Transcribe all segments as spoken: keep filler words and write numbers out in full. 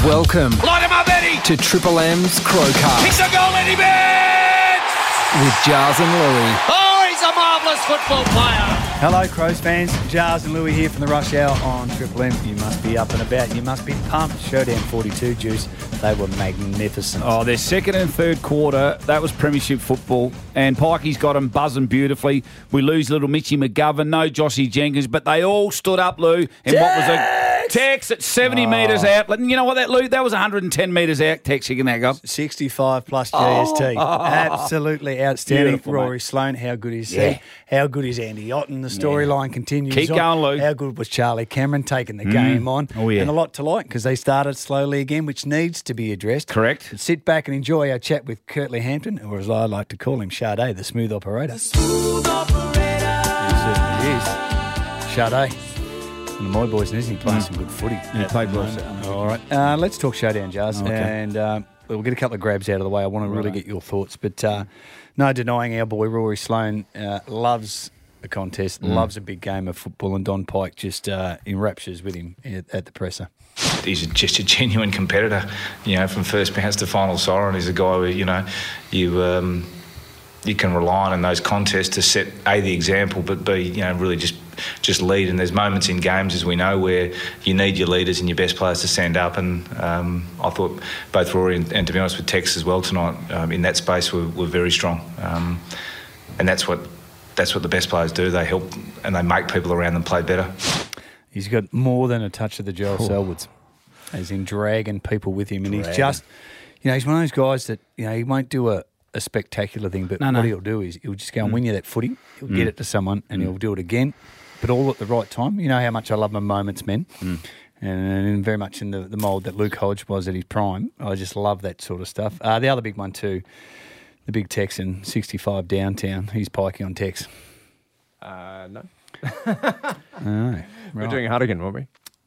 Welcome Light him up, Eddie! to Triple M's Crowcast Kicks a goal, Eddie Benz! with Jars and Louie. Oh, he's a marvellous football player! Hello, Crows fans. Jars and Louie here from the Rush Hour on Triple M. You must be up and about. You must be pumped. Showdown forty-two, Juice. They were magnificent. Oh, their second and third quarter, that was premiership football. And Pikey's got them buzzing beautifully. We lose little Mitchy McGovern, no Joshy Jenkins, but they all stood up, Lou, in what was a Tex at seventy oh. metres out. And you know what, that Lou? That was one hundred ten metres out. Tex, you can that go. sixty-five plus G S T. Oh. Absolutely outstanding. Beautiful, Rory mate. Sloane, how good is Yeah. he? How good is Andy Otten? The storyline yeah. continues Keep on. going, Lou. How good was Charlie Cameron taking the mm. game on? Oh, yeah. And a lot to like because they started slowly again, which needs to be addressed. Correct. But sit back and enjoy our chat with Curtly Hampton, or as I like to call him, Sade, the smooth operator. The smooth operator. He certainly is. Sade. One of my boys, isn't he? Playing mm. some good footy. Yeah, played well. All right. Uh, let's talk Showdown, Jars. Okay. And uh, we'll get a couple of grabs out of the way. I want to really Right. get your thoughts. But uh, no denying our boy Rory Sloane uh, loves a contest, mm. loves a big game of football, and Don Pike just uh, enraptures with him at, at the presser. He's just a genuine competitor, you know, from first bounce to final siren. He's a guy who, you know, you um, you can rely on in those contests to set, A, the example, but B, you know, really just just lead. And there's moments in games, as we know, where you need your leaders and your best players to stand up. And um, I thought both Rory and, and, to be honest, with Tex as well tonight, um, in that space were, were very strong. Um, and that's what that's what the best players do. They help and they make people around them play better. He's got more than a touch of the Gerald Selwoods, as in dragging people with him. And Dragging. he's just, you know, he's one of those guys that, you know, he won't do a, a spectacular thing, but No, what no. he'll do is he'll just go and Mm. win you that footy. He'll Mm. get it to someone and Mm. he'll do it again, but all at the right time. You know how much I love my moments, men. Mm. And very much in the, the mould that Luke Hodge was at his prime. I just love that sort of stuff. Uh, the other big one too, the big Texan, sixty-five downtown. He's piking on Tex. Uh, no. Oh, We're right. doing it hard again, weren't we?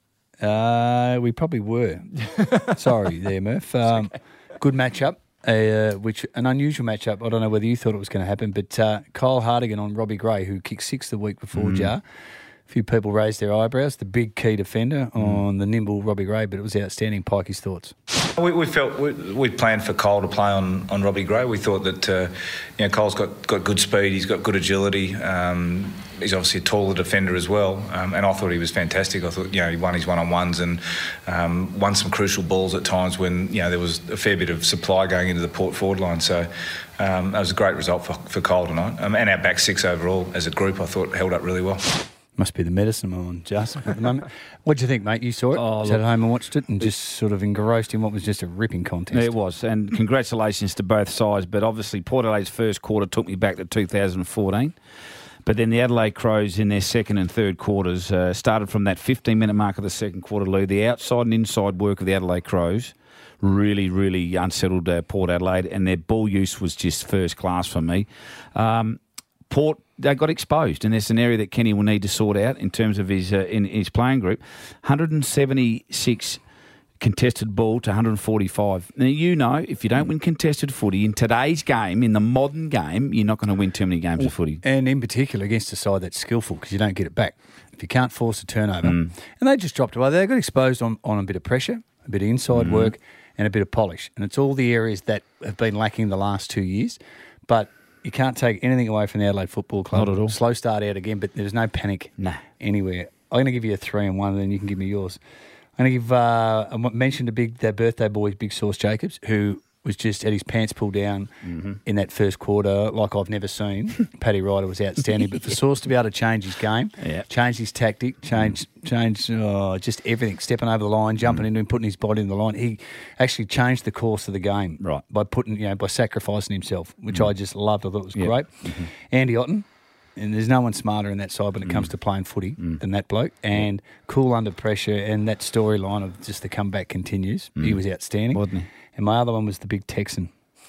Uh, we probably were. Sorry there, Murph. Um, okay. Good matchup, uh, which an unusual matchup. I don't know whether you thought it was going to happen, but uh, Kyle Hardigan on Robbie Gray, who kicked six the week before Mm. Jar. A few people raised their eyebrows. The big key defender Mm. on the nimble Robbie Gray, but it was outstanding. Pikey's thoughts. We, we felt we, we planned for Cole to play on, on Robbie Gray. We thought that uh, you know Cole's got, got good speed, he's got good agility. Um, he's obviously a taller defender as well, um, and I thought he was fantastic. I thought you know he won his one on ones and um, won some crucial balls at times when you know there was a fair bit of supply going into the Port forward line. So um, that was a great result for, for Cole tonight, um, and our back six overall as a group I thought held up really well. Must be the medicine on just at the moment. What do you think, mate? You saw it? Oh, Sat look, at home and watched it and just sort of engrossed in what was just a ripping contest. It was, and congratulations to both sides. But obviously, Port Adelaide's first quarter took me back to two thousand fourteen. But then the Adelaide Crows in their second and third quarters uh, started from that fifteen-minute mark of the second quarter, Lou. The outside and inside work of the Adelaide Crows really, really unsettled uh, Port Adelaide, and their ball use was just first class for me. Um, Port, they got exposed, and there's an area that Kenny will need to sort out in terms of his uh, in his playing group. one hundred seventy-six contested ball to one hundred forty-five. Now, you know, if you don't win contested footy in today's game, in the modern game, you're not going to win too many games of footy. And in particular against a side that's skillful because you don't get it back. If you can't force a turnover. Mm. And they just dropped away. They got exposed on, on a bit of pressure, a bit of inside Mm. work and a bit of polish. And it's all the areas that have been lacking the last two years. But you can't take anything away from the Adelaide Football Club. Not at all. Slow start out again, but there's no panic Nah. anywhere. I'm going to give you a three and one, and then you can give me yours. I'm going to give, uh, I mentioned a big, their birthday boy, Big Sauce Jacobs, who was just had his pants pulled down Mm-hmm. in that first quarter like I've never seen. Paddy Ryder was outstanding. But for Sauce to be able to change his game, Yeah. change his tactic, change change oh, just everything, stepping over the line, jumping Mm. into him, putting his body in the line, he actually changed the course of the game Right. by putting, you know, by sacrificing himself, which Mm. I just loved. I thought it was Yeah. great. Mhm. Andy Otten. And there's no one smarter in that side when it comes to playing footy Mm. than that bloke. And cool under pressure, and that storyline of just the comeback continues. He Mm. was outstanding. Wasn't he? And my other one was the big Texan.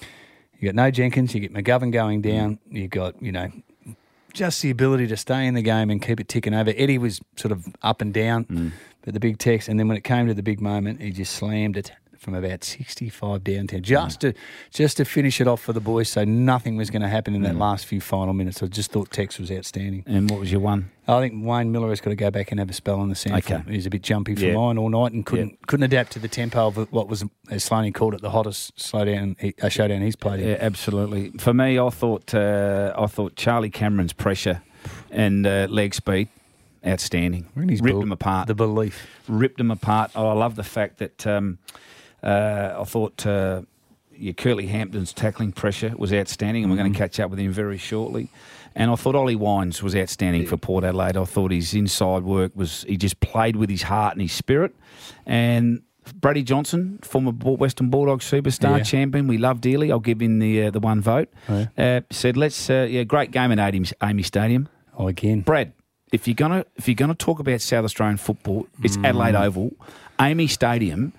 You got no Jenkins, you get McGovern going down, you got, you know, just the ability to stay in the game and keep it ticking over. Eddie was sort of up and down, Mm. but the big Tex, and then when it came to the big moment, he just slammed it from about sixty-five downtown, just to just to finish it off for the boys, so nothing was going to happen in that last few final minutes. I just thought Tex was outstanding. And what was your one? I think Wayne Miller has got to go back and have a spell on the sand. Okay. He was a bit jumpy for Yeah. mine all night and couldn't Yeah. couldn't adapt to the tempo of what was, as Sloaney called it, the hottest slowdown, uh, showdown he's played in. Yeah, absolutely. For me, I thought uh, I thought Charlie Cameron's pressure and uh, leg speed, outstanding. Really, his Ripped bel- them apart. The belief. Ripped them apart. Oh, I love the fact that um, uh, I thought uh, yeah, Curtly Hampton's tackling pressure was outstanding, and we're going to catch up with him very shortly. And I thought Ollie Wines was outstanding for Port Adelaide. I thought his inside work was, he just played with his heart and his spirit. And Brady Johnson, former Western Bulldogs superstar, Yeah. champion, we love dearly. I'll give him the uh, the one vote. Oh, Uh, said, let's, uh, yeah, great game at Amy, Amy Stadium. Oh, again. Brad, if you're gonna if you're gonna talk about South Australian football, it's Mm. Adelaide Oval, Amy Stadium.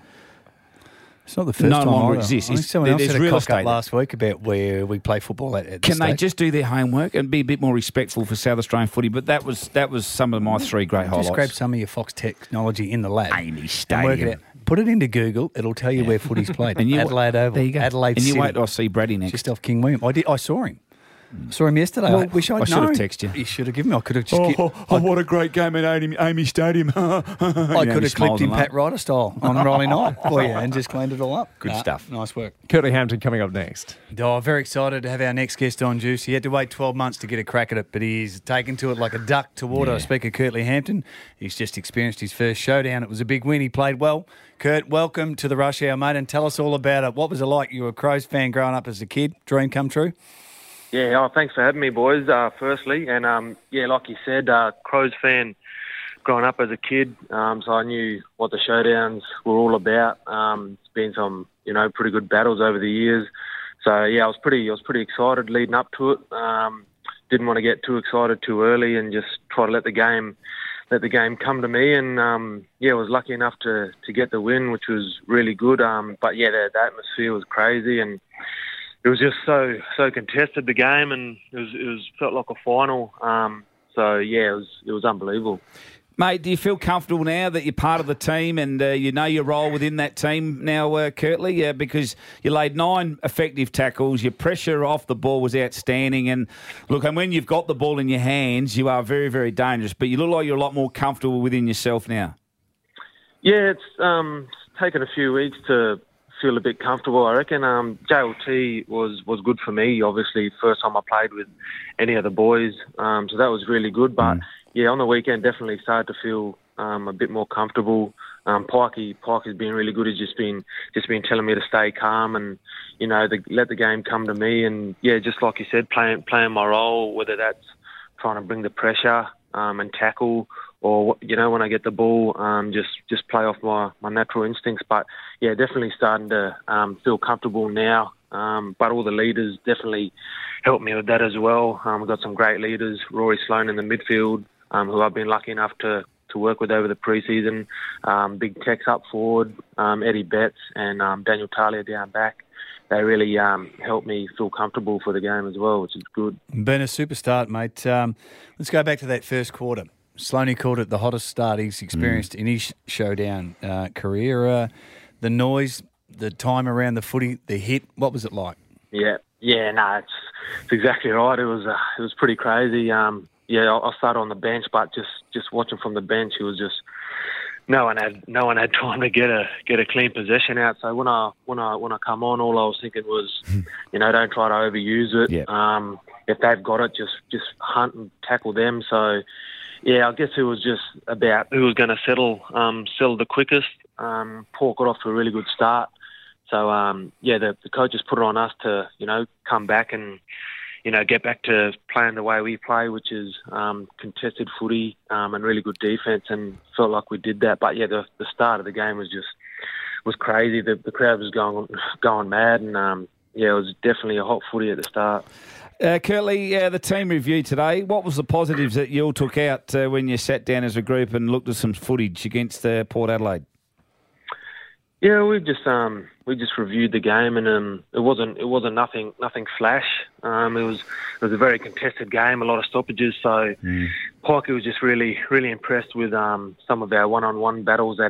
It's not the first No time longer either. exists. I think It's- someone else there's had a real cock estate up last week about where we play football at, at the Can they state. just do their homework and be a bit more respectful for South Australian footy? But that was that was some of my three great highlights. Just grab some of your Fox technology in the lab. Amy and work Stadium. it out. Put it into Google. It'll tell you where footy's played. And you- Adelaide Oval. There you go. Adelaide and you City. wait till I see Brady next. Just off King William. I did. I saw him. Saw him yesterday. Well, I wish I'd I should have known. texted you. You should have given me. I could have just. gi- I, what a great game at Amy, Amy Stadium. I I could have clipped him Pat Ryder style on Rolling Night for you and just cleaned it all up. Good Nah, stuff. Nice work. Curtly Hampton coming up next. Oh, very excited to have our next guest on, Juice. He had to wait twelve months to get a crack at it, but he's taken to it like a duck to water. I speak of Curtly Hampton. He's just experienced his first showdown. It was a big win. He played well. Kurt, welcome to the Rush Hour, mate, and tell us all about it. What was it like? You were a Crows fan growing up as a kid. Dream come true? Yeah, oh, thanks for having me, boys, uh, firstly. And, um, yeah, like you said, uh, Crows fan growing up as a kid, um, so I knew what the showdowns were all about. Um, it's been some, you know, pretty good battles over the years. So, yeah, I was pretty I was pretty excited leading up to it. Um, didn't want to get too excited too early and just try to let the game let the game come to me. And, um, yeah, I was lucky enough to, to get the win, which was really good. Um, but, yeah, the, the atmosphere was crazy, and it was just so so contested, the game, and it was it was felt like a final. Um, so yeah, it was it was unbelievable. Mate, do you feel comfortable now that you're part of the team and uh, you know your role within that team now, uh, Curtly? Uh, because you laid nine effective tackles, your pressure off the ball was outstanding, and look, and when you've got the ball in your hands, you are very, very dangerous. But you look like you're a lot more comfortable within yourself now. Yeah, it's um, taken a few weeks to feel a bit comfortable, I reckon. Um, J L T was, was good for me, obviously, first time I played with any of the boys, um, so that was really good. But, mm. yeah, on the weekend, definitely started to feel um, a bit more comfortable. Um, Pikey, Pikey's been really good. He's just been just been telling me to stay calm and, you know, the, let the game come to me. And, yeah, just like you said, playing playing my role, whether that's trying to bring the pressure um, and tackle, or, you know, when I get the ball, um, just, just play off my, my natural instincts. But, yeah, definitely starting to um, feel comfortable now. Um, but all the leaders definitely helped me with that as well. Um, we've got some great leaders, Rory Sloan in the midfield, um, who I've been lucky enough to, to work with over the pre-season. Um, Big Tex up forward, um, Eddie Betts and um, Daniel Talia down back. They really um, helped me feel comfortable for the game as well, which is good. Been a super start, mate. Um, let's go back to that first quarter. Sloaney called it the hottest start he's experienced mm. in his showdown uh, career. Uh, the noise, the time around the footy, the hit, what was it like? Yeah, yeah, no, it's, it's exactly right. It was uh, it was pretty crazy. Um, yeah, I, I started on the bench, but just, just watching from the bench, it was just no one had no one had time to get a get a clean possession out. So when I when I when I come on, all I was thinking was, you know, don't try to overuse it. Yeah. Um, if they've got it, just just hunt and tackle them. So. Yeah, I guess it was just about who was going to settle um, settle the quickest. Um, Port got off to a really good start. So, um, yeah, the, the coaches put it on us to, you know, come back and, you know, get back to playing the way we play, which is um, contested footy um, and really good defence, and felt like we did that. But, yeah, the, the start of the game was just was crazy. The, the crowd was going going mad, and, um, yeah, it was definitely a hot footy at the start. Uh, Curtly, uh, the team review today, what was the positives that you all took out uh, when you sat down as a group and looked at some footage against uh, Port Adelaide? Yeah, we just um, we just reviewed the game, and um, it wasn't it wasn't nothing nothing flash. Um, it was it was a very contested game, a lot of stoppages. So mm. Pikey was just really really impressed with um, some of our one on one battles that our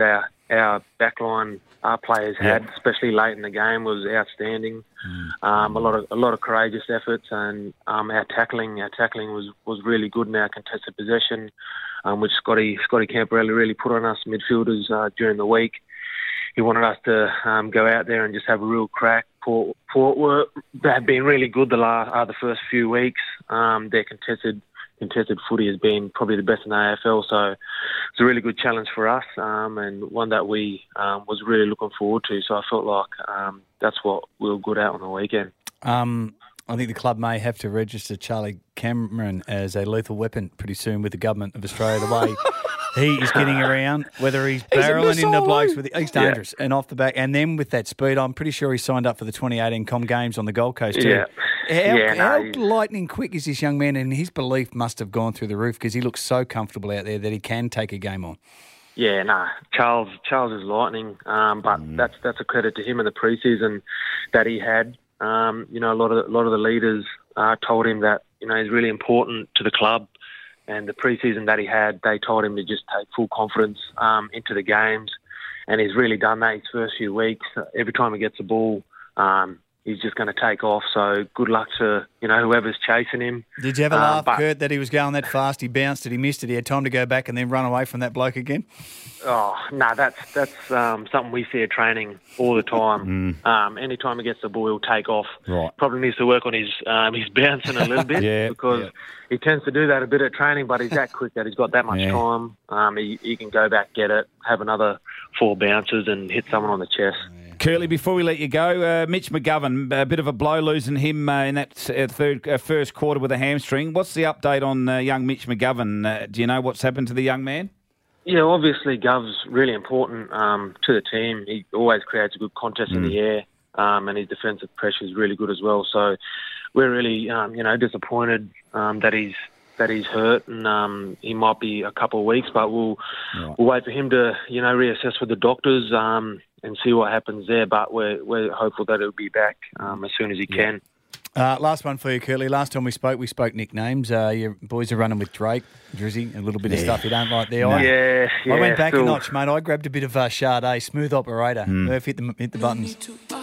our backline our players had, Yeah. especially late in the game, was outstanding. Mm. Um, a lot of a lot of courageous efforts, and um, our tackling our tackling was, was really good in our contested possession, um, which Scotty Scotty Camperelli really put on us midfielders uh, during the week. He wanted us to um, go out there and just have a real crack. Port, Port were have been really good the last uh, the first few weeks. Um, their contested contested footy has been probably the best in the A F L, so it's a really good challenge for us, um, and one that we um, was really looking forward to. So I felt like um, that's what we were good at on the weekend. Um, I think the club may have to register Charlie Cameron as a lethal weapon pretty soon with the government of Australia. The way he is getting around, whether he's barreling into blokes with he's dangerous yeah. and off the back, and then with that speed, I'm pretty sure he signed up for the twenty eighteen Com Games on the Gold Coast too. Yeah. How, yeah, no, how he's... lightning quick is this young man, and his belief must have gone through the roof because he looks so comfortable out there that he can take a game on. Yeah, no, nah, Charles Charles is lightning, um, but mm. that's that's a credit to him in the preseason that he had. Um, you know, a lot of a lot of the leaders uh, told him that you know he's really important to the club. And the pre-season that he had, they told him to just take full confidence um, into the games. And he's really done that his first few weeks. Every time he gets the ball, um, he's just going to take off. So good luck to, you know, whoever's chasing him. Did you ever um, laugh, but, Kurt, that he was going that fast? He bounced it, he missed it, he had time to go back and then run away from that bloke again? Oh, no, nah, that's that's um, something we see at training all the time. Mm. Um, anytime he gets the ball, he'll take off. Right. Probably needs to work on his um, his bouncing a little bit yeah, because yeah. he tends to do that a bit at training, but he's that quick that he's got that much yeah. time. Um, he, he can go back, get it, have another four bounces and hit someone on the chest. Yeah. Curly, before we let you go, uh, Mitch McGovern, a bit of a blow losing him uh, in that uh, third uh, first quarter with a hamstring. What's the update on uh, young Mitch McGovern? Uh, do you know what's happened to the young man? Yeah, obviously Gov's really important um, to the team. He always creates a good contest mm. in the air, um, and his defensive pressure is really good as well. So we're really, um, you know, disappointed um, that he's that he's hurt, and um, he might be a couple of weeks. But we'll right. we'll wait for him to, you know, reassess with the doctors um, and see what happens there. But we're we're hopeful that he'll be back um, as soon as he yeah. can. Uh, last one for you, Curly. Last time we spoke, we spoke nicknames. Uh, your boys are running with Drake, Drizzy, a little bit yeah. of stuff you don't like there. No. I, yeah, yeah. I went back still. a notch, mate. I grabbed a bit of uh, Sade, smooth operator. Mm. Murph hit the, hit the buttons.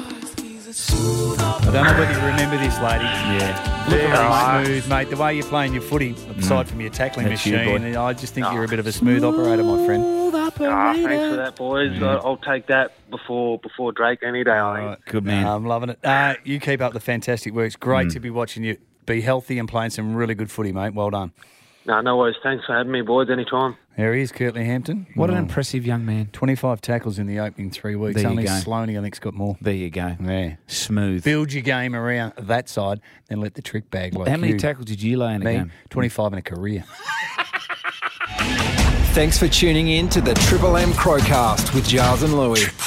I don't know whether you remember this, lady. Yeah. Very yeah. smooth, mate. The way you're playing your footy, aside mm. from your tackling That's machine, you, I just think oh. you're a bit of a smooth operator, my friend. Oh, thanks for that, boys. Mm. I'll take that before before Drake any day, I think. Right. Good man. I'm loving it. Uh, you keep up the fantastic work. It's great Mm. to be watching you be healthy and playing some really good footy, mate. Well done. No, no worries. Thanks for having me, boys, anytime. There he is, Curtly Hampton. What an Oh. impressive young man. twenty-five tackles in the opening three weeks. There you Only go. Sloaney, I think, has got more. There you go. Yeah. Smooth. Build your game around that side, then let the trick bag like How many you. tackles did you lay in a Me, game? twenty-five in a career. Thanks for tuning in to the Triple M Crowcast with Giles and Louis.